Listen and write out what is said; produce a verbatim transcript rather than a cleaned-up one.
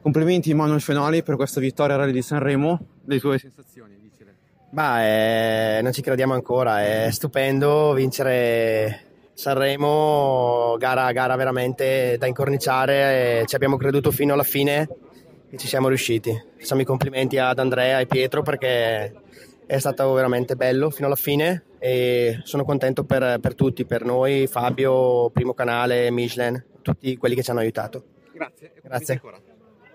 Complimenti Manuel Fenoli per questa vittoria al Rally di Sanremo, le tue sensazioni, dicele. Bah, eh, non ci crediamo ancora, è stupendo vincere Sanremo, gara, gara veramente da incorniciare, ci abbiamo creduto fino alla fine e ci siamo riusciti. Facciamo i complimenti ad Andrea e Pietro perché è stato veramente bello fino alla fine e sono contento per, per tutti, per noi, Fabio, Primo Canale, Michelin, tutti quelli che ci hanno aiutato. Grazie. Grazie.